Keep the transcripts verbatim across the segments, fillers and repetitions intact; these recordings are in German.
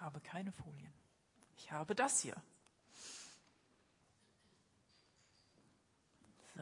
habe keine Folien. Ich habe das hier. So.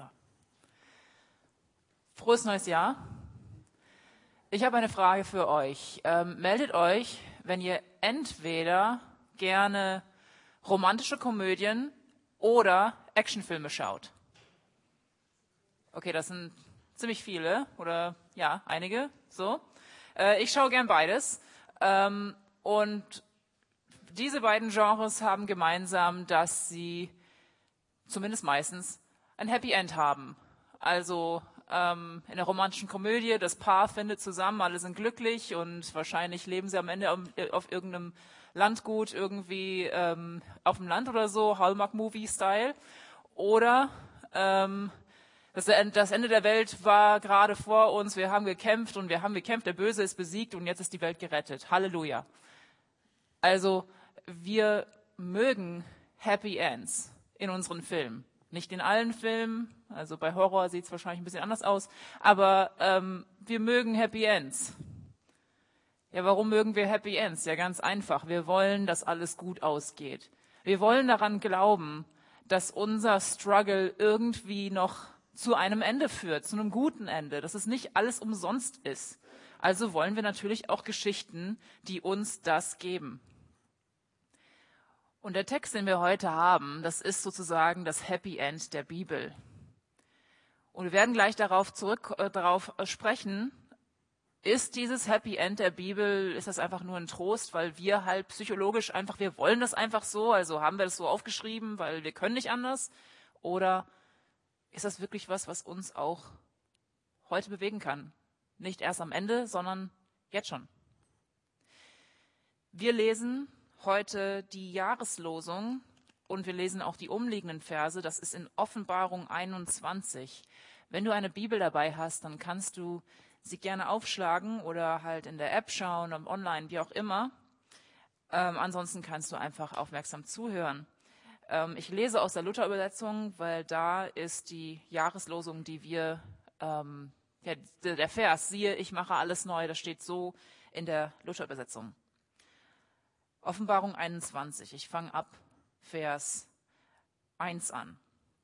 Frohes neues Jahr. Ich habe eine Frage für euch. Ähm, meldet euch, wenn ihr entweder gerne romantische Komödien oder Actionfilme schaut. Okay, das sind ziemlich viele oder ja, einige. So, äh, ich schaue gern beides. Ähm, und diese beiden Genres haben gemeinsam, dass sie zumindest meistens ein Happy End haben. Also ähm, in der romantischen Komödie, das Paar findet zusammen, alle sind glücklich und wahrscheinlich leben sie am Ende auf, auf irgendeinem Landgut, irgendwie ähm, auf dem Land oder so, Hallmark-Movie-Style. Oder ähm, das, das Ende der Welt war gerade vor uns, wir haben gekämpft und wir haben gekämpft, der Böse ist besiegt und jetzt ist die Welt gerettet. Halleluja. Also wir mögen Happy Ends in unseren Filmen. Nicht in allen Filmen, also bei Horror sieht es wahrscheinlich ein bisschen anders aus, aber ähm, wir mögen Happy Ends. Ja, warum mögen wir Happy Ends? Ja, ganz einfach. Wir wollen, dass alles gut ausgeht. Wir wollen daran glauben, dass unser Struggle irgendwie noch zu einem Ende führt, zu einem guten Ende, dass es nicht alles umsonst ist. Also wollen wir natürlich auch Geschichten, die uns das geben. Und der Text, den wir heute haben, das ist sozusagen das Happy End der Bibel. Und wir werden gleich darauf zurück äh, darauf sprechen, ist dieses Happy End der Bibel, ist das einfach nur ein Trost, weil wir halt psychologisch einfach, wir wollen das einfach so, also haben wir das so aufgeschrieben, weil wir können nicht anders? Oder ist das wirklich was, was uns auch heute bewegen kann? Nicht erst am Ende, sondern jetzt schon. Wir lesen heute die Jahreslosung und wir lesen auch die umliegenden Verse. Das ist in Offenbarung einundzwanzig. Wenn du eine Bibel dabei hast, dann kannst du sie gerne aufschlagen oder halt in der App schauen, online, wie auch immer. Ähm, ansonsten kannst du einfach aufmerksam zuhören. Ähm, ich lese aus der Luther-Übersetzung, weil da ist die Jahreslosung, die wir, ähm, ja, der Vers, siehe, ich mache alles neu, das steht so in der Luther-Übersetzung. Offenbarung einundzwanzig, ich fange ab Vers eins an.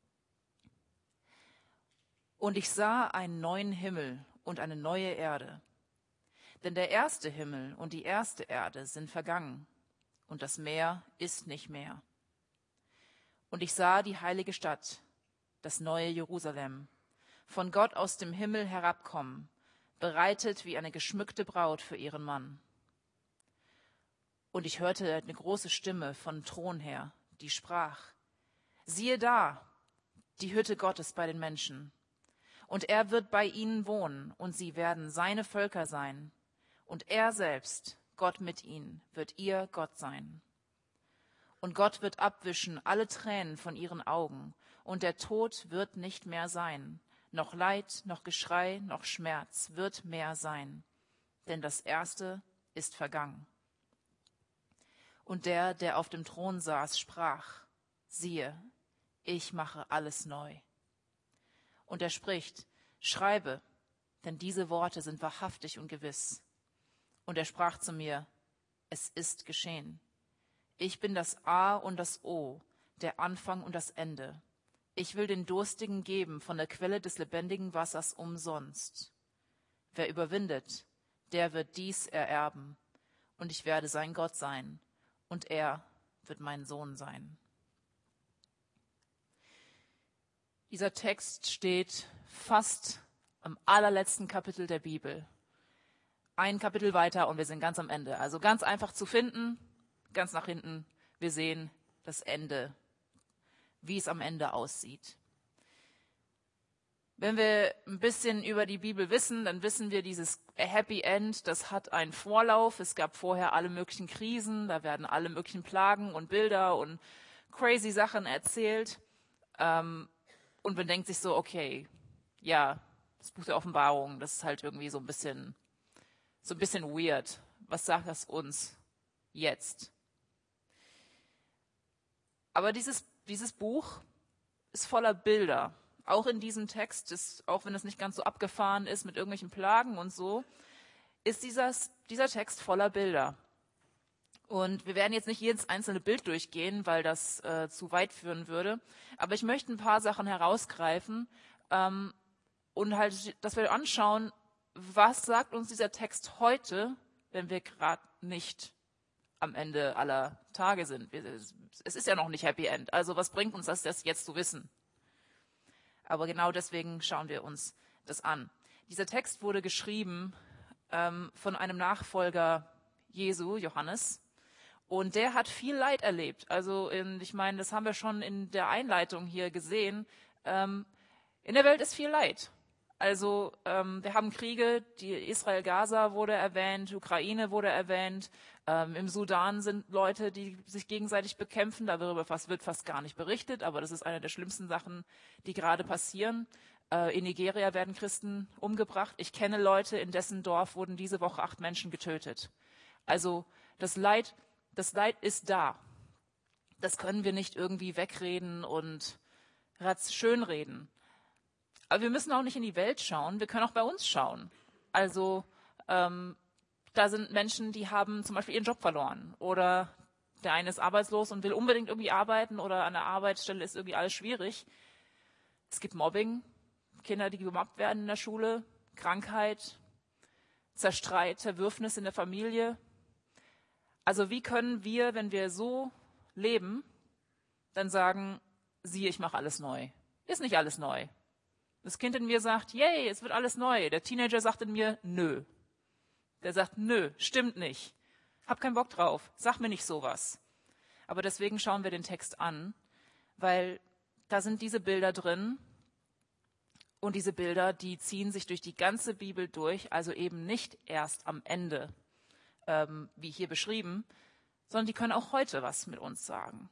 Und ich sah einen neuen Himmel und eine neue Erde. Denn der erste Himmel und die erste Erde sind vergangen und das Meer ist nicht mehr. Und ich sah die heilige Stadt, das neue Jerusalem, von Gott aus dem Himmel herabkommen, bereitet wie eine geschmückte Braut für ihren Mann. Und ich hörte eine große Stimme vom Thron her, die sprach, siehe da, die Hütte Gottes bei den Menschen. Und er wird bei ihnen wohnen, und sie werden seine Völker sein. Und er selbst, Gott mit ihnen, wird ihr Gott sein. Und Gott wird abwischen alle Tränen von ihren Augen, und der Tod wird nicht mehr sein. Noch Leid, noch Geschrei, noch Schmerz wird mehr sein. Denn das Erste ist vergangen. Und der, der auf dem Thron saß, sprach, siehe, ich mache alles neu. Und er spricht, schreibe, denn diese Worte sind wahrhaftig und gewiss. Und er sprach zu mir, es ist geschehen. Ich bin das A und das O, der Anfang und das Ende. Ich will den Durstigen geben von der Quelle des lebendigen Wassers umsonst. Wer überwindet, der wird dies ererben, und ich werde sein Gott sein, und er wird mein Sohn sein. Dieser Text steht fast am allerletzten Kapitel der Bibel. Ein Kapitel weiter und wir sind ganz am Ende. Also ganz einfach zu finden, ganz nach hinten. Wir sehen das Ende, wie es am Ende aussieht. Wenn wir ein bisschen über die Bibel wissen, dann wissen wir, dieses Happy End, das hat einen Vorlauf. Es gab vorher alle möglichen Krisen, da werden alle möglichen Plagen und Bilder und crazy Sachen erzählt. Ähm, und man denkt sich so, okay, ja, das Buch der Offenbarung, das ist halt irgendwie so ein bisschen, so ein bisschen weird. Was sagt das uns jetzt? Aber dieses, dieses Buch ist voller Bilder. Auch in diesem Text, ist, auch wenn es nicht ganz so abgefahren ist mit irgendwelchen Plagen und so, ist dieses, dieser Text voller Bilder. Und wir werden jetzt nicht jedes einzelne Bild durchgehen, weil das äh, zu weit führen würde. Aber ich möchte ein paar Sachen herausgreifen ähm, und halt, dass wir anschauen, was sagt uns dieser Text heute, wenn wir gerade nicht am Ende aller Tage sind. Es ist ja noch nicht Happy End. Also was bringt uns das, das jetzt zu wissen? Aber genau deswegen schauen wir uns das an. Dieser Text wurde geschrieben ähm, von einem Nachfolger Jesu, Johannes. Und der hat viel Leid erlebt. Also in, ich meine, das haben wir schon in der Einleitung hier gesehen. Ähm, in der Welt ist viel Leid. Also ähm, wir haben Kriege, die Israel-Gaza wurde erwähnt, Ukraine wurde erwähnt. Ähm, Im Sudan sind Leute, die sich gegenseitig bekämpfen. Darüber fast, wird fast gar nicht berichtet, aber das ist eine der schlimmsten Sachen, die gerade passieren. Äh, in Nigeria werden Christen umgebracht. Ich kenne Leute, in dessen Dorf wurden diese Woche acht Menschen getötet. Also das Leid Das Leid ist da. Das können wir nicht irgendwie wegreden und schönreden. Aber wir müssen auch nicht in die Welt schauen, wir können auch bei uns schauen. Also ähm, da sind Menschen, die haben zum Beispiel ihren Job verloren. Oder der eine ist arbeitslos und will unbedingt irgendwie arbeiten oder an der Arbeitsstelle ist irgendwie alles schwierig. Es gibt Mobbing, Kinder, die gemobbt werden in der Schule, Krankheit, Zerstreit, Zerwürfnis in der Familie. Also wie können wir, wenn wir so leben, dann sagen, siehe, ich mache alles neu. Ist nicht alles neu. Das Kind in mir sagt, yay, es wird alles neu. Der Teenager sagt in mir, nö. Der sagt, nö, stimmt nicht. Hab keinen Bock drauf. Sag mir nicht sowas. Aber deswegen schauen wir den Text an, weil da sind diese Bilder drin. Und diese Bilder, die ziehen sich durch die ganze Bibel durch, also eben nicht erst am Ende, Ähm, wie hier beschrieben, sondern die können auch heute was mit uns sagen.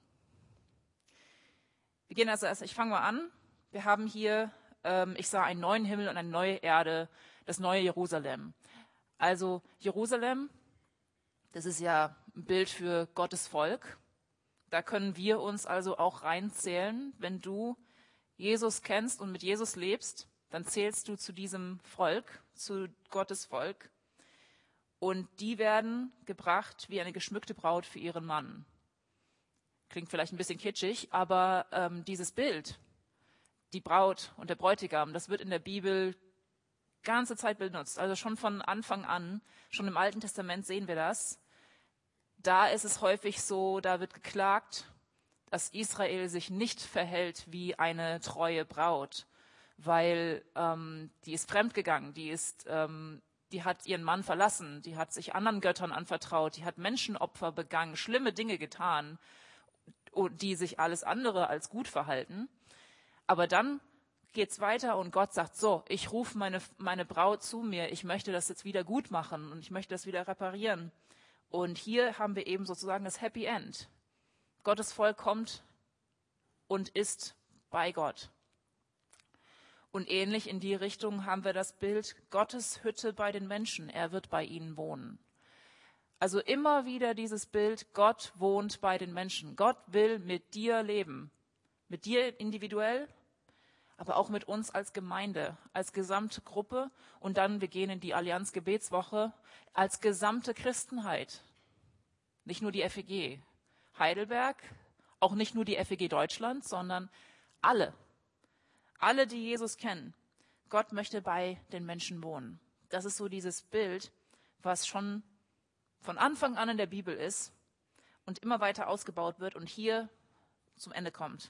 Wir gehen also erst, ich fange mal an. Wir haben hier, ähm, ich sah einen neuen Himmel und eine neue Erde, das neue Jerusalem. Also Jerusalem, das ist ja ein Bild für Gottes Volk. Da können wir uns also auch reinzählen. Wenn du Jesus kennst und mit Jesus lebst, dann zählst du zu diesem Volk, zu Gottes Volk. Und die werden gebracht wie eine geschmückte Braut für ihren Mann. Klingt vielleicht ein bisschen kitschig, aber ähm, dieses Bild, die Braut und der Bräutigam, das wird in der Bibel ganze Zeit benutzt. Also schon von Anfang an, schon im Alten Testament sehen wir das. Da ist es häufig so, da wird geklagt, dass Israel sich nicht verhält wie eine treue Braut, weil ähm, die ist fremdgegangen, die ist ähm, Die hat ihren Mann verlassen, die hat sich anderen Göttern anvertraut, die hat Menschenopfer begangen, schlimme Dinge getan, die sich alles andere als gut verhalten. Aber dann geht's weiter und Gott sagt, so, ich rufe meine, meine Braut zu mir, ich möchte das jetzt wieder gut machen und ich möchte das wieder reparieren. Und hier haben wir eben sozusagen das Happy End. Gottes Volk kommt und ist bei Gott. Und ähnlich in die Richtung haben wir das Bild Gottes Hütte bei den Menschen. Er wird bei ihnen wohnen. Also immer wieder dieses Bild, Gott wohnt bei den Menschen. Gott will mit dir leben. Mit dir individuell, aber auch mit uns als Gemeinde, als gesamte Gruppe. Und dann, wir gehen in die Allianz Gebetswoche, als gesamte Christenheit. Nicht nur die F E G Heidelberg, auch nicht nur die F E G Deutschland, sondern alle. Alle, die Jesus kennen, Gott möchte bei den Menschen wohnen. Das ist so dieses Bild, was schon von Anfang an in der Bibel ist und immer weiter ausgebaut wird und hier zum Ende kommt.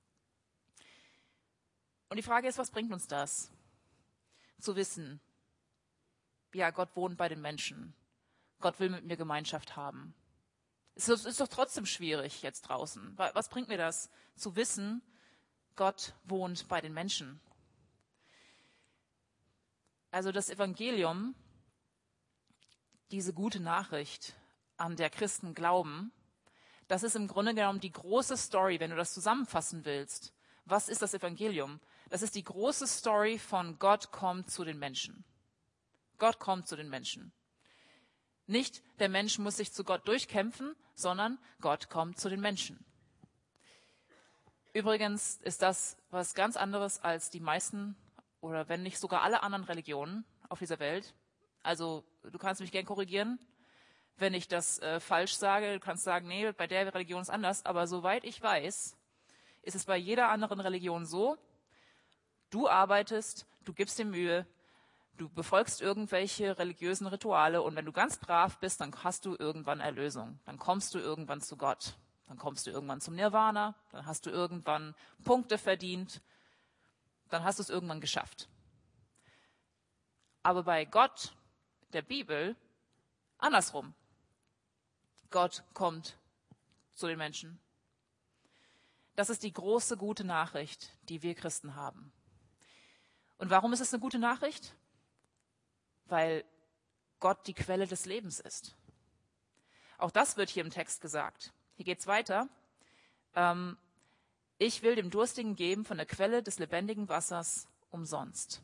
Und die Frage ist, was bringt uns das? Zu wissen, ja, Gott wohnt bei den Menschen. Gott will mit mir Gemeinschaft haben. Es ist doch trotzdem schwierig jetzt draußen. Was bringt mir das, zu wissen, Gott wohnt bei den Menschen? Also das Evangelium, diese gute Nachricht, an der Christen glauben, das ist im Grunde genommen die große Story, wenn du das zusammenfassen willst. Was ist das Evangelium? Das ist die große Story von Gott kommt zu den Menschen. Gott kommt zu den Menschen. Nicht der Mensch muss sich zu Gott durchkämpfen, sondern Gott kommt zu den Menschen. Übrigens ist das was ganz anderes als die meisten oder wenn nicht sogar alle anderen Religionen auf dieser Welt. Also du kannst mich gern korrigieren. wenn ich das äh, falsch sage. Du kannst sagen, nee, bei der Religion ist anders. Aber soweit ich weiß, ist es bei jeder anderen Religion so, du arbeitest, du gibst dir Mühe, du befolgst irgendwelche religiösen Rituale und wenn du ganz brav bist, dann hast du irgendwann Erlösung. Dann kommst du irgendwann zu Gott. Dann kommst du irgendwann zum Nirvana. Dann hast du irgendwann Punkte verdient. Dann hast du es irgendwann geschafft. Aber bei Gott, der Bibel, andersrum. Gott kommt zu den Menschen. Das ist die große, gute Nachricht, die wir Christen haben. Und warum ist es eine gute Nachricht? Weil Gott die Quelle des Lebens ist. Auch das wird hier im Text gesagt. Hier geht es weiter. Ähm, ich will dem Durstigen geben von der Quelle des lebendigen Wassers umsonst.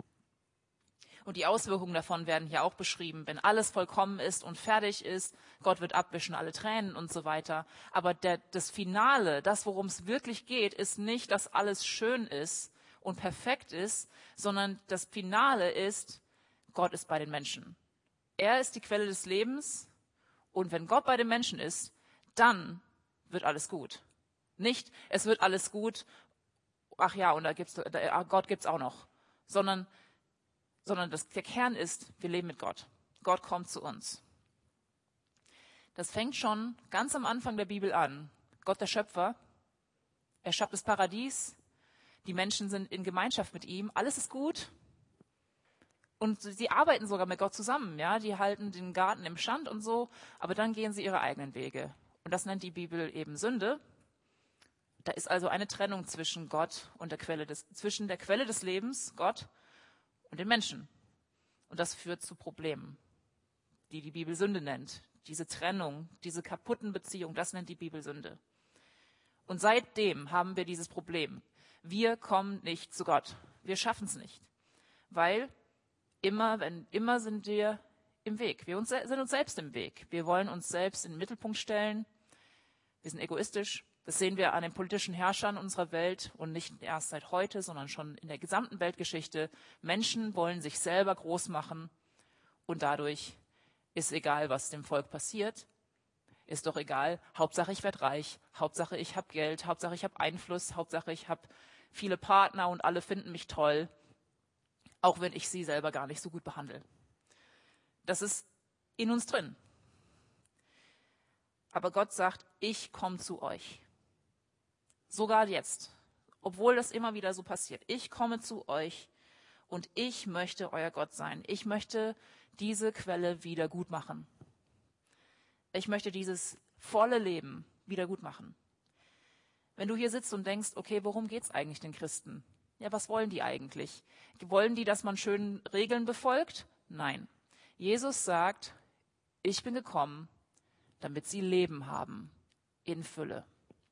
Und die Auswirkungen davon werden hier auch beschrieben. Wenn alles vollkommen ist und fertig ist, Gott wird abwischen alle Tränen und so weiter. Aber der, das Finale, das, worum es wirklich geht, ist nicht, dass alles schön ist und perfekt ist, sondern das Finale ist, Gott ist bei den Menschen. Er ist die Quelle des Lebens und wenn Gott bei den Menschen ist, dann wird alles gut. Nicht, es wird alles gut, ach ja, und da gibt's, da, Gott gibt's auch noch, sondern sondern das, der Kern ist, wir leben mit Gott. Gott kommt zu uns. Das fängt schon ganz am Anfang der Bibel an. Gott, der Schöpfer, er schafft das Paradies, die Menschen sind in Gemeinschaft mit ihm, alles ist gut. Und sie arbeiten sogar mit Gott zusammen, ja, die halten den Garten im Stand und so, aber dann gehen sie ihre eigenen Wege. Und das nennt die Bibel eben Sünde. Da ist also eine Trennung zwischen Gott und der Quelle des, zwischen der Quelle des Lebens, Gott, und den Menschen. Und das führt zu Problemen, die die Bibel Sünde nennt. Diese Trennung, diese kaputten Beziehungen, das nennt die Bibel Sünde. Und seitdem haben wir dieses Problem. Wir kommen nicht zu Gott. Wir schaffen es nicht. Weil immer, wenn, immer sind wir im Weg. Wir uns, sind uns selbst im Weg. Wir wollen uns selbst in den Mittelpunkt stellen. Wir sind egoistisch. Das sehen wir an den politischen Herrschern unserer Welt und nicht erst seit heute, sondern schon in der gesamten Weltgeschichte. Menschen wollen sich selber groß machen und dadurch ist egal, was dem Volk passiert. Ist doch egal. Hauptsache, ich werde reich. Hauptsache, ich habe Geld. Hauptsache, ich habe Einfluss. Hauptsache, ich habe viele Partner und alle finden mich toll, auch wenn ich sie selber gar nicht so gut behandle. Das ist in uns drin. Aber Gott sagt, ich komme zu euch. Sogar jetzt, obwohl das immer wieder so passiert. Ich komme zu euch und ich möchte euer Gott sein. Ich möchte diese Quelle wieder gut machen. Ich möchte dieses volle Leben wieder gut machen. Wenn du hier sitzt und denkst, okay, worum geht es eigentlich den Christen? Ja, was wollen die eigentlich? Wollen die, dass man schön Regeln befolgt? Nein. Jesus sagt, ich bin gekommen, damit sie Leben haben in Fülle.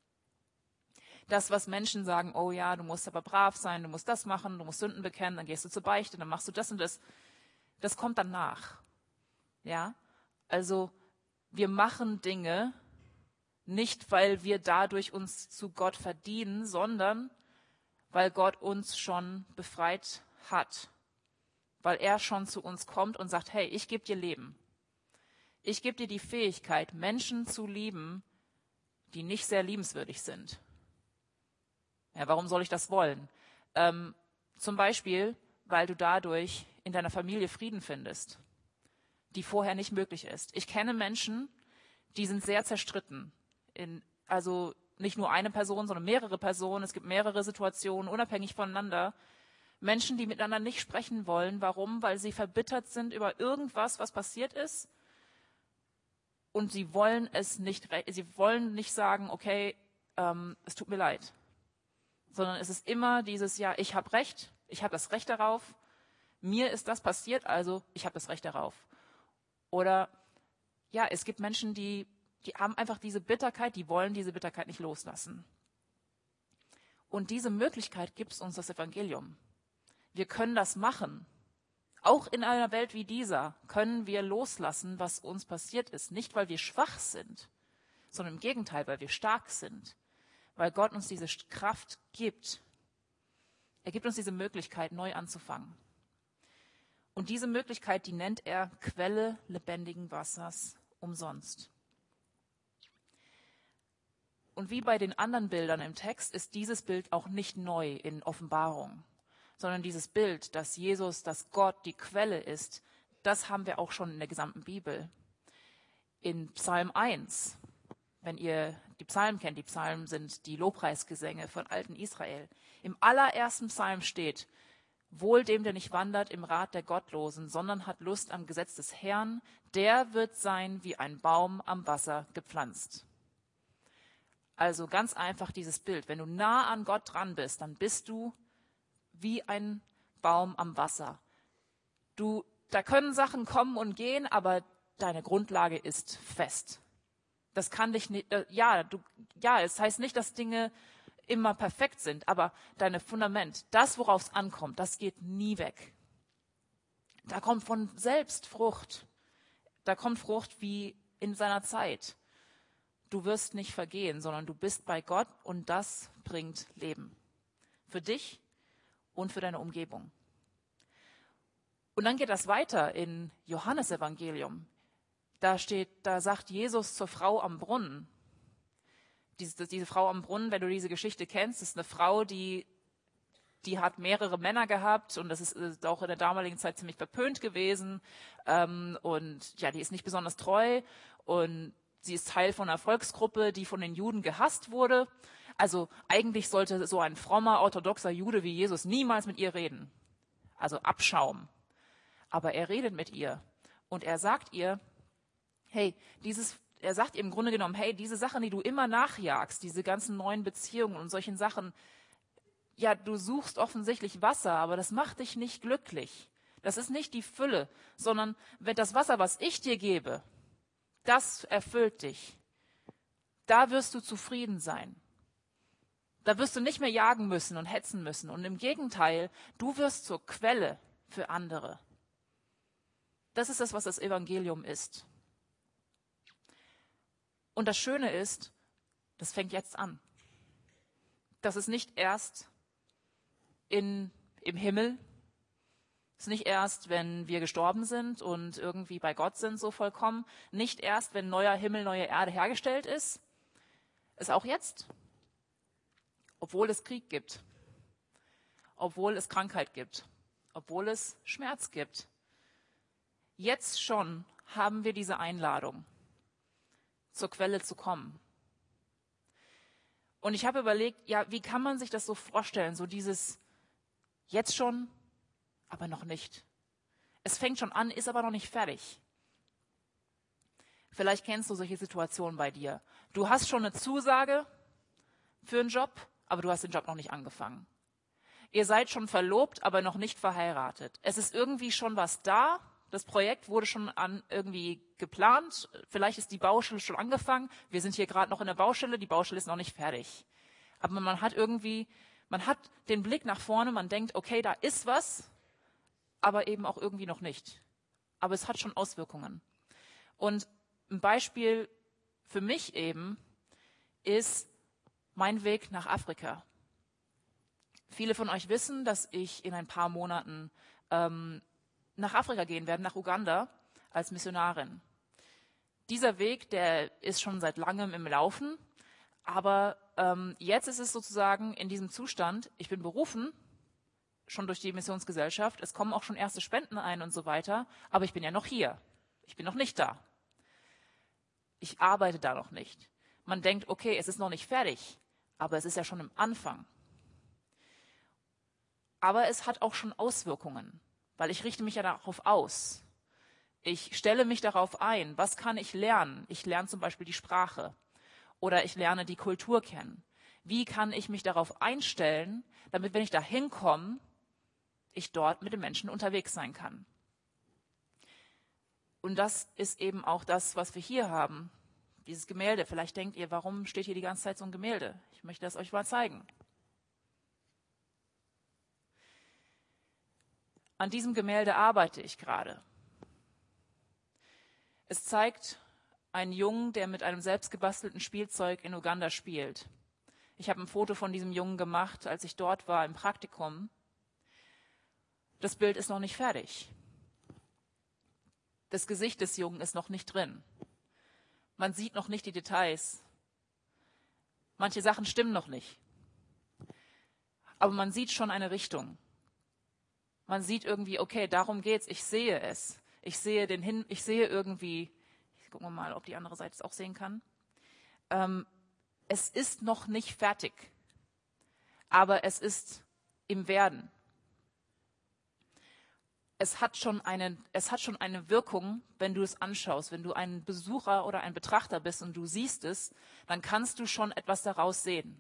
Das, was Menschen sagen, oh ja, du musst aber brav sein, du musst das machen, du musst Sünden bekennen, dann gehst du zur Beichte, dann machst du das und das, das kommt danach. Ja, also wir machen Dinge nicht, weil wir dadurch uns zu Gott verdienen, sondern weil Gott uns schon befreit hat. Weil er schon zu uns kommt und sagt, hey, ich gebe dir Leben. Ich gebe dir die Fähigkeit, Menschen zu lieben, die nicht sehr liebenswürdig sind. Ja, warum soll ich das wollen? Ähm, zum Beispiel, weil du dadurch in deiner Familie Frieden findest, die vorher nicht möglich ist. Ich kenne Menschen, die sind sehr zerstritten. In, also nicht nur eine Person, sondern mehrere Personen. Es gibt mehrere Situationen, unabhängig voneinander. Menschen, die miteinander nicht sprechen wollen. Warum? Weil sie verbittert sind über irgendwas, was passiert ist. Und sie wollen es nicht, sie wollen nicht sagen, okay, ähm, es tut mir leid. Sondern es ist immer dieses, ja, ich habe Recht, ich habe das Recht darauf, mir ist das passiert, also ich habe das Recht darauf. Oder ja, es gibt Menschen, die, die haben einfach diese Bitterkeit, die wollen diese Bitterkeit nicht loslassen. Und diese Möglichkeit gibt uns das Evangelium. Wir können das machen. Auch in einer Welt wie dieser können wir loslassen, was uns passiert ist. Nicht, weil wir schwach sind, sondern im Gegenteil, weil wir stark sind. Weil Gott uns diese Kraft gibt. Er gibt uns diese Möglichkeit, neu anzufangen. Und diese Möglichkeit, die nennt er Quelle lebendigen Wassers umsonst. Und wie bei den anderen Bildern im Text ist dieses Bild auch nicht neu in Offenbarung, sondern dieses Bild, dass Jesus, dass Gott die Quelle ist, das haben wir auch schon in der gesamten Bibel. In Psalm eins, wenn ihr die Psalmen kennt, die Psalmen sind die Lobpreisgesänge von alten Israel. Im allerersten Psalm steht: Wohl dem, der nicht wandert im Rat der Gottlosen, sondern hat Lust am Gesetz des Herrn, der wird sein wie ein Baum am Wasser gepflanzt. Also ganz einfach dieses Bild. Wenn du nah an Gott dran bist, dann bist du wie ein Baum am Wasser. Du, da können Sachen kommen und gehen, aber deine Grundlage ist fest. Das kann dich nicht, ja, du, ja, es heißt nicht, dass Dinge immer perfekt sind, aber dein Fundament, das, worauf es ankommt, das geht nie weg. Da kommt von selbst Frucht. Da kommt Frucht wie in seiner Zeit. Du wirst nicht vergehen, sondern du bist bei Gott und das bringt Leben. Für dich und für deine Umgebung. Und dann geht das weiter in Johannesevangelium. Da steht, da sagt Jesus zur Frau am Brunnen. Diese, diese Frau am Brunnen, wenn du diese Geschichte kennst, ist eine Frau, die, die hat mehrere Männer gehabt und das ist, ist auch in der damaligen Zeit ziemlich verpönt gewesen. Ähm, und ja, die ist nicht besonders treu und sie ist Teil von einer Volksgruppe, die von den Juden gehasst wurde. Also eigentlich sollte so ein frommer, orthodoxer Jude wie Jesus niemals mit ihr reden. Also Abschaum. Aber er redet mit ihr und er sagt ihr, hey, dieses, er sagt ihr im Grunde genommen, hey, diese Sachen, die du immer nachjagst, diese ganzen neuen Beziehungen und solchen Sachen, ja, du suchst offensichtlich Wasser, aber das macht dich nicht glücklich. Das ist nicht die Fülle, sondern wenn das Wasser, was ich dir gebe, das erfüllt dich. Da wirst du zufrieden sein. Da wirst du nicht mehr jagen müssen und hetzen müssen. Und im Gegenteil, du wirst zur Quelle für andere. Das ist das, was das Evangelium ist. Und das Schöne ist, das fängt jetzt an. Das ist nicht erst in, im Himmel. Das ist nicht erst, wenn wir gestorben sind und irgendwie bei Gott sind, so vollkommen. Nicht erst, wenn neuer Himmel, neue Erde hergestellt ist. Ist auch jetzt. Obwohl es Krieg gibt. Obwohl es Krankheit gibt. Obwohl es Schmerz gibt. Jetzt schon haben wir diese Einladung, zur Quelle zu kommen. Und ich habe überlegt, ja, wie kann man sich das so vorstellen? So dieses jetzt schon, aber noch nicht. Es fängt schon an, ist aber noch nicht fertig. Vielleicht kennst du solche Situationen bei dir. Du hast schon eine Zusage für einen Job, aber du hast den Job noch nicht angefangen. Ihr seid schon verlobt, aber noch nicht verheiratet. Es ist irgendwie schon was da. Das Projekt wurde schon an irgendwie geplant. Vielleicht ist die Baustelle schon angefangen. Wir sind hier gerade noch in der Baustelle. Die Baustelle ist noch nicht fertig. Aber man hat irgendwie, man hat den Blick nach vorne. Man denkt, okay, da ist was, aber eben auch irgendwie noch nicht. Aber es hat schon Auswirkungen. Und ein Beispiel für mich eben ist mein Weg nach Afrika. Viele von euch wissen, dass ich in ein paar Monaten ähm, nach Afrika gehen werde, nach Uganda, als Missionarin. Dieser Weg, der ist schon seit langem im Laufen, aber ähm, jetzt ist es sozusagen in diesem Zustand, ich bin berufen, schon durch die Missionsgesellschaft, es kommen auch schon erste Spenden ein und so weiter, aber ich bin ja noch hier, ich bin noch nicht da. Ich arbeite da noch nicht. Man denkt, okay, es ist noch nicht fertig, aber es ist ja schon im Anfang. Aber es hat auch schon Auswirkungen. Weil ich richte mich ja darauf aus. Ich stelle mich darauf ein, was kann ich lernen? Ich lerne zum Beispiel die Sprache oder ich lerne die Kultur kennen. Wie kann ich mich darauf einstellen, damit, wenn ich da hinkomme, ich dort mit den Menschen unterwegs sein kann? Und das ist eben auch das, was wir hier haben, dieses Gemälde. Vielleicht denkt ihr, warum steht hier die ganze Zeit so ein Gemälde? Ich möchte das euch mal zeigen. An diesem Gemälde arbeite ich gerade. Es zeigt einen Jungen, der mit einem selbstgebastelten Spielzeug in Uganda spielt. Ich habe ein Foto von diesem Jungen gemacht, als ich dort war im Praktikum. Das Bild ist noch nicht fertig. Das Gesicht des Jungen ist noch nicht drin. Man sieht noch nicht die Details. Manche Sachen stimmen noch nicht. Aber man sieht schon eine Richtung. Man sieht irgendwie, okay, darum geht's. Ich sehe es. Ich sehe den hin, ich sehe irgendwie, ich gucke mal, ob die andere Seite es auch sehen kann. Ähm, es ist noch nicht fertig. Aber es ist im Werden. Es hat schon eine, es hat schon eine Wirkung, wenn du es anschaust. Wenn du ein Besucher oder ein Betrachter bist und du siehst es, dann kannst du schon etwas daraus sehen.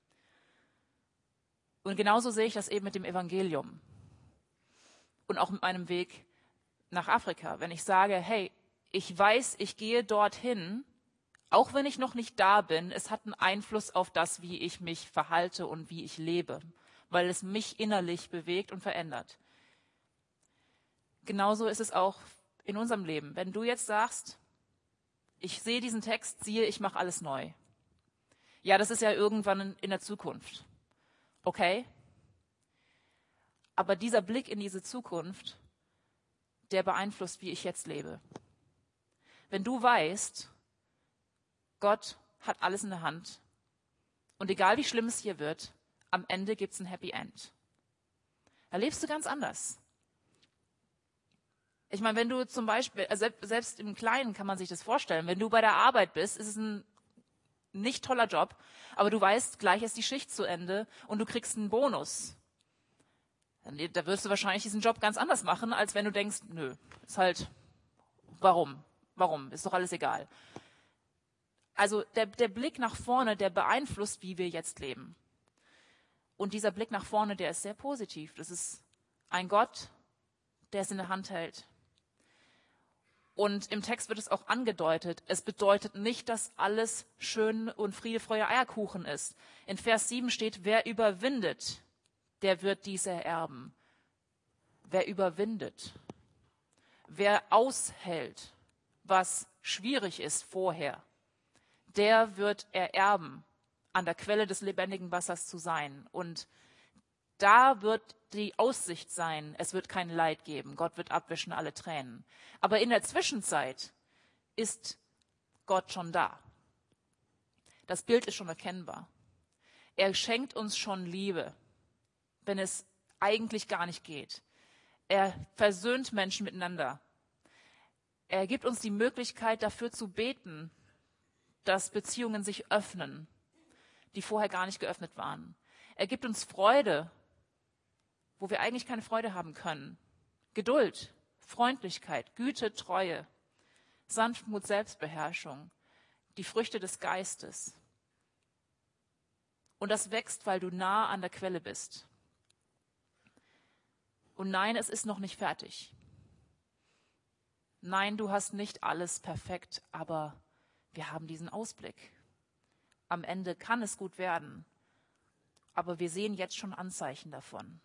Und genauso sehe ich das eben mit dem Evangelium. Und auch mit meinem Weg nach Afrika. Wenn ich sage, hey, ich weiß, ich gehe dorthin, auch wenn ich noch nicht da bin, es hat einen Einfluss auf das, wie ich mich verhalte und wie ich lebe, weil es mich innerlich bewegt und verändert. Genauso ist es auch in unserem Leben. Wenn du jetzt sagst, ich sehe diesen Text, siehe, ich mache alles neu. Ja, das ist ja irgendwann in der Zukunft. Okay? Aber dieser Blick in diese Zukunft, der beeinflusst, wie ich jetzt lebe. Wenn du weißt, Gott hat alles in der Hand und egal wie schlimm es hier wird, am Ende gibt es ein Happy End. Da lebst du ganz anders. Ich meine, wenn du zum Beispiel, also selbst im Kleinen kann man sich das vorstellen, wenn du bei der Arbeit bist, ist es ein nicht toller Job, aber du weißt, gleich ist die Schicht zu Ende und du kriegst einen Bonus. Da wirst du wahrscheinlich diesen Job ganz anders machen, als wenn du denkst, nö, ist halt, warum? Warum? Ist doch alles egal. Also der, der Blick nach vorne, der beeinflusst, wie wir jetzt leben. Und dieser Blick nach vorne, der ist sehr positiv. Das ist ein Gott, der es in der Hand hält. Und im Text wird es auch angedeutet. Es bedeutet nicht, dass alles schön und Friede, Freude, Eierkuchen ist. In Vers sieben steht, wer überwindet, der wird dies ererben. Wer überwindet, wer aushält, was schwierig ist vorher, der wird ererben, an der Quelle des lebendigen Wassers zu sein. Und da wird die Aussicht sein, es wird kein Leid geben. Gott wird abwischen alle Tränen. Aber in der Zwischenzeit ist Gott schon da. Das Bild ist schon erkennbar. Er schenkt uns schon Liebe, wenn es eigentlich gar nicht geht. Er versöhnt Menschen miteinander. Er gibt uns die Möglichkeit, dafür zu beten, dass Beziehungen sich öffnen, die vorher gar nicht geöffnet waren. Er gibt uns Freude, wo wir eigentlich keine Freude haben können. Geduld, Freundlichkeit, Güte, Treue, Sanftmut, Selbstbeherrschung, die Früchte des Geistes. Und das wächst, weil du nah an der Quelle bist. Und nein, es ist noch nicht fertig. Nein, du hast nicht alles perfekt, aber wir haben diesen Ausblick. Am Ende kann es gut werden, aber wir sehen jetzt schon Anzeichen davon.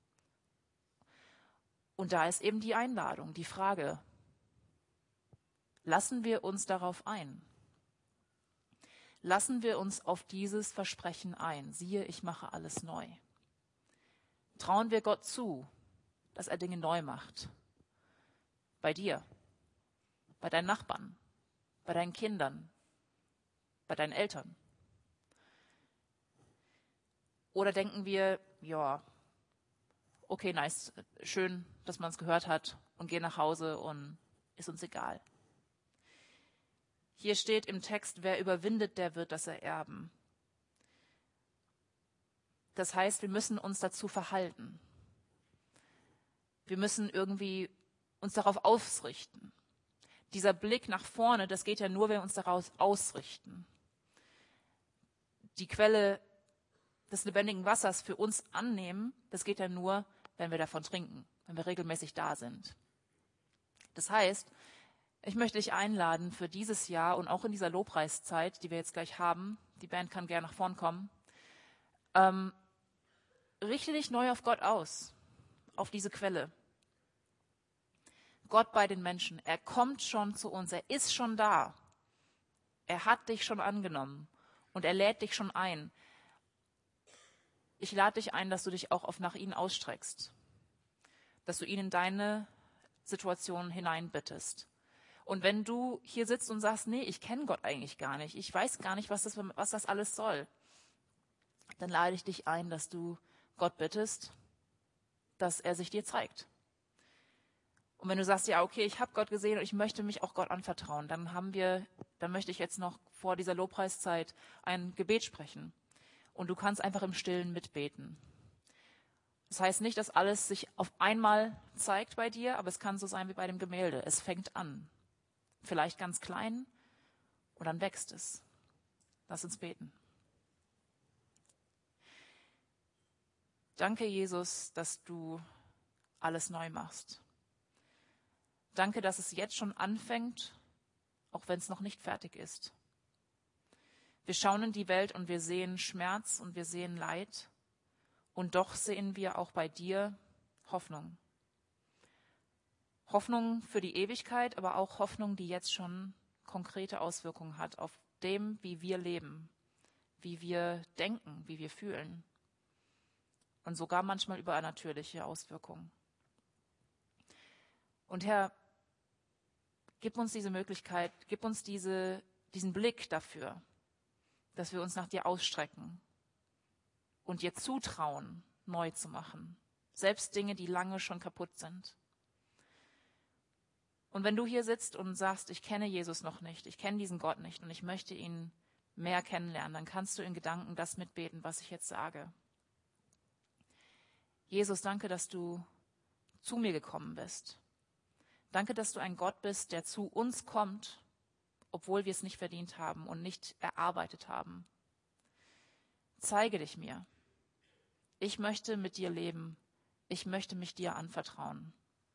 Und da ist eben die Einladung, die Frage, lassen wir uns darauf ein? Lassen wir uns auf dieses Versprechen ein? Siehe, ich mache alles neu. Trauen wir Gott zu, dass er Dinge neu macht? Bei dir, bei deinen Nachbarn, bei deinen Kindern, bei deinen Eltern? Oder denken wir, ja, okay, nice, schön, dass man es gehört hat und gehen nach Hause und ist uns egal. Hier steht im Text, wer überwindet, der wird das ererben. Das heißt, wir müssen uns dazu verhalten. Wir müssen irgendwie uns darauf ausrichten. Dieser Blick nach vorne, das geht ja nur, wenn wir uns daraus ausrichten. Die Quelle des lebendigen Wassers für uns annehmen, das geht ja nur, wenn wir davon trinken, wenn wir regelmäßig da sind. Das heißt, ich möchte dich einladen für dieses Jahr und auch in dieser Lobpreiszeit, die wir jetzt gleich haben, die Band kann gerne nach vorn kommen, ähm, richte dich neu auf Gott aus, auf diese Quelle. Gott bei den Menschen, er kommt schon zu uns, er ist schon da. Er hat dich schon angenommen und er lädt dich schon ein. Ich lade dich ein, dass du dich auch auf nach ihm ausstreckst, dass du ihn in deine Situation hineinbittest. Und wenn du hier sitzt und sagst, nee, ich kenne Gott eigentlich gar nicht, ich weiß gar nicht, was das, was das alles soll, dann lade ich dich ein, dass du Gott bittest, dass er sich dir zeigt. Und wenn du sagst, ja, okay, ich habe Gott gesehen und ich möchte mich auch Gott anvertrauen, dann haben wir, dann möchte ich jetzt noch vor dieser Lobpreiszeit ein Gebet sprechen. Und du kannst einfach im Stillen mitbeten. Das heißt nicht, dass alles sich auf einmal zeigt bei dir, aber es kann so sein wie bei dem Gemälde. Es fängt an. Vielleicht ganz klein und dann wächst es. Lass uns beten. Danke, Jesus, dass du alles neu machst. Danke, dass es jetzt schon anfängt, auch wenn es noch nicht fertig ist. Wir schauen in die Welt und wir sehen Schmerz und wir sehen Leid. Und doch sehen wir auch bei dir Hoffnung. Hoffnung für die Ewigkeit, aber auch Hoffnung, die jetzt schon konkrete Auswirkungen hat auf dem, wie wir leben, wie wir denken, wie wir fühlen. Und sogar manchmal übernatürliche Auswirkungen. Und Herr, gib uns diese Möglichkeit, gib uns diese, diesen Blick dafür, dass wir uns nach dir ausstrecken und dir zutrauen, neu zu machen. Selbst Dinge, die lange schon kaputt sind. Und wenn du hier sitzt und sagst, ich kenne Jesus noch nicht, ich kenne diesen Gott nicht und ich möchte ihn mehr kennenlernen, dann kannst du in Gedanken das mitbeten, was ich jetzt sage. Jesus, danke, dass du zu mir gekommen bist. Danke, dass du ein Gott bist, der zu uns kommt, obwohl wir es nicht verdient haben und nicht erarbeitet haben. Zeige dich mir. Ich möchte mit dir leben. Ich möchte mich dir anvertrauen.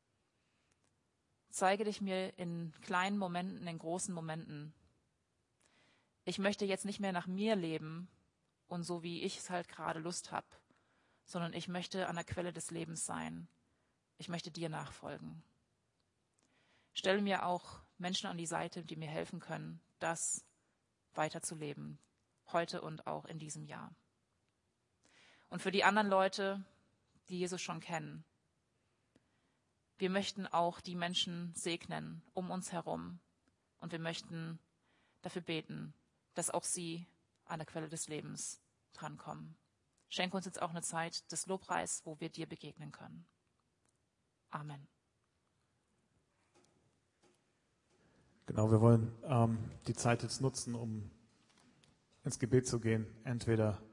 Zeige dich mir in kleinen Momenten, in großen Momenten. Ich möchte jetzt nicht mehr nach mir leben und so, wie ich es halt gerade Lust habe, sondern ich möchte an der Quelle des Lebens sein. Ich möchte dir nachfolgen. Stelle mir auch Menschen an die Seite, die mir helfen können, das weiterzuleben, heute und auch in diesem Jahr. Und für die anderen Leute, die Jesus schon kennen, wir möchten auch die Menschen segnen um uns herum und wir möchten dafür beten, dass auch sie an der Quelle des Lebens drankommen. Schenke uns jetzt auch eine Zeit des Lobpreis, wo wir dir begegnen können. Amen. Genau, wir wollen ähm, die Zeit jetzt nutzen, um ins Gebet zu gehen. Entweder